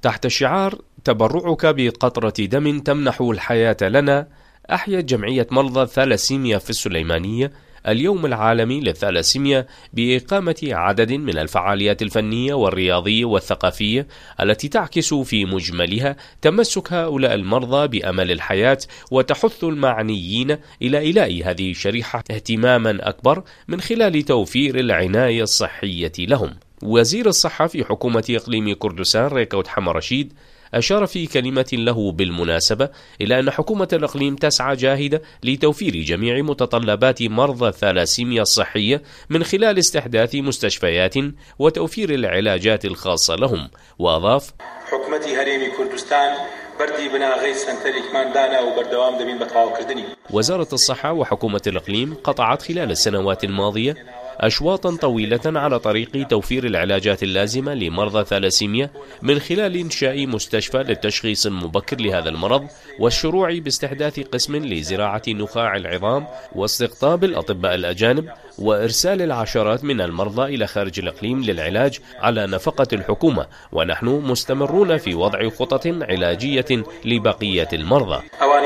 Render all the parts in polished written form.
تحت شعار تبرعك بقطرة دم تمنح الحياة لنا، أحيت جمعية مرضى الثالاسيميا في السليمانية اليوم العالمي للثالاسيميا بإقامة عدد من الفعاليات الفنية والرياضية والثقافية التي تعكس في مجملها تمسك هؤلاء المرضى بأمل الحياة، وتحث المعنيين إلى إيلاء هذه الشريحة اهتماما أكبر من خلال توفير العناية الصحية لهم. وزير الصحة في حكومة إقليم كردستان ريكوت حمر رشيد أشار في كلمة له بالمناسبة إلى أن حكومة الإقليم تسعى جاهدة لتوفير جميع متطلبات مرضى الثالاسيميا الصحية من خلال استحداث مستشفيات وتوفير العلاجات الخاصة لهم. وأضاف: حكومة هريم كردستان بردي بنا غير سنتريك مان دانا وبردوام دمين بطاو كردني. وزارة الصحة وحكومة الإقليم قطعت خلال السنوات الماضية أشواطا طويلة على طريق توفير العلاجات اللازمة لمرضى الثالاسيميا من خلال إنشاء مستشفى للتشخيص المبكر لهذا المرض، والشروع باستحداث قسم لزراعة نخاع العظام، واستقطاب الأطباء الأجانب، وإرسال العشرات من المرضى إلى خارج الإقليم للعلاج على نفقة الحكومة. ونحن مستمرون في وضع خطط علاجية لبقية المرضى.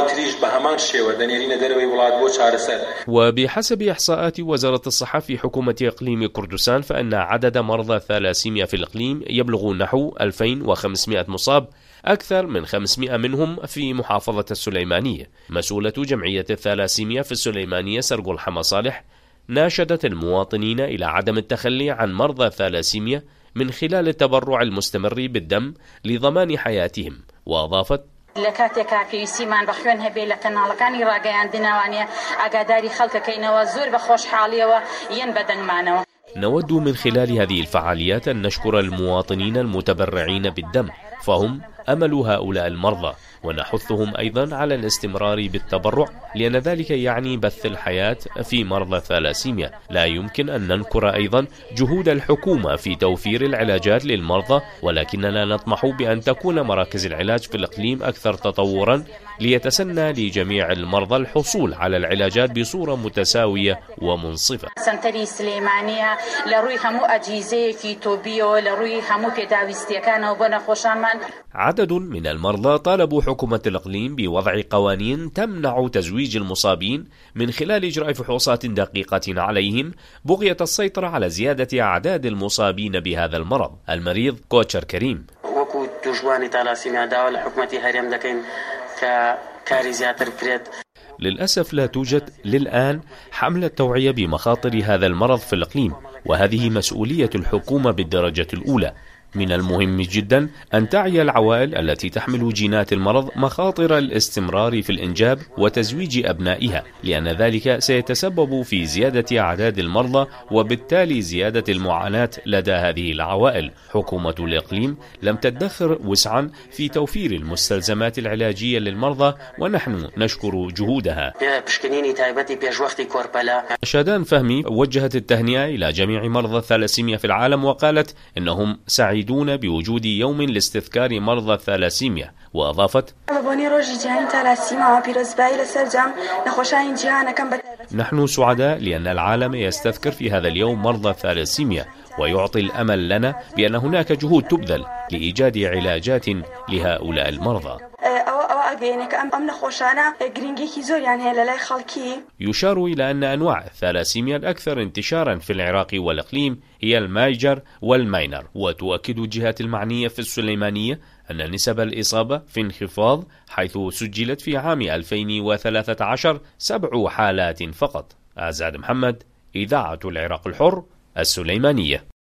وبحسب إحصاءات وزارة الصحة في حكومة إقليم كردستان، فإن عدد مرضى الثالاسيميا في الإقليم يبلغ نحو 2500 مصاب، أكثر من 500 منهم في محافظة السليمانية. مسؤولة جمعية الثالاسيميا في السليمانية سرقل حما صالح ناشدت المواطنين إلى عدم التخلي عن مرضى الثالاسيميا من خلال التبرع المستمر بالدم لضمان حياتهم. وأضافت: لكاتێکا پێویستیمان بە خوێن هەبێ لە کەناڵەکانی ڕاگەیاندنەوانە ئاگاداری خەڵکەکەینەوە زۆر بە خۆشحاڵیەوە یەن بەدەنگمانەوە. نود من خلال هذه الفعاليات أن نشكر المواطنين المتبرعين بالدم، فهم أمل هؤلاء المرضى، ونحثهم أيضا على الاستمرار بالتبرع، لأن ذلك يعني بث الحياة في مرضى الثالاسيميا. لا يمكن أن ننكر أيضا جهود الحكومة في توفير العلاجات للمرضى، ولكننا نطمح بأن تكون مراكز العلاج في الإقليم أكثر تطورا ليتسنى لجميع المرضى الحصول على العلاجات بصورة متساوية ومنصفة. سنتري سليمانية لروي همو أجهزة في توبيو لروي همو بيداويستيكان وبنا خوشامان. عدد من المرضى طالبوا حكومة الإقليم بوضع قوانين تمنع تزويج المصابين من خلال إجراء فحوصات دقيقة عليهم، بغية السيطرة على زيادة أعداد المصابين بهذا المرض. المريض كوتشر كريم: وكو تجواني تالاسيميا داول حكومة هريم دكين كاري زيادة الكريد. للأسف لا توجد للآن حملة توعية بمخاطر هذا المرض في الإقليم، وهذه مسؤولية الحكومة بالدرجة الأولى. من المهم جدا أن تعي العوائل التي تحمل جينات المرض مخاطر الاستمرار في الإنجاب وتزويج أبنائها، لأن ذلك سيتسبب في زيادة أعداد المرضى وبالتالي زيادة المعاناة لدى هذه العوائل. حكومة الإقليم لم تدخر وسعا في توفير المستلزمات العلاجية للمرضى، ونحن نشكر جهودها. شادان فهمي وجهت التهنئة إلى جميع مرضى الثالاسيميا في العالم، وقالت إنهم سعيدون بوجود يوم لاستذكار مرضى الثالاسيميا. وأضافت: نحن سعداء لأن العالم يستذكر في هذا اليوم مرضى الثالاسيميا، ويعطي الأمل لنا بأن هناك جهود تبذل لإيجاد علاجات لهؤلاء المرضى. يشار إلى أن أنواع الثالاسيميا الأكثر انتشارا في العراق والإقليم هي المايجر والماينر، وتؤكد الجهات المعنية في السليمانية أن نسب الإصابة في انخفاض، حيث سجلت في عام 2013 7 حالات فقط. أعزاد محمد، إذاعة العراق الحر، السليمانية.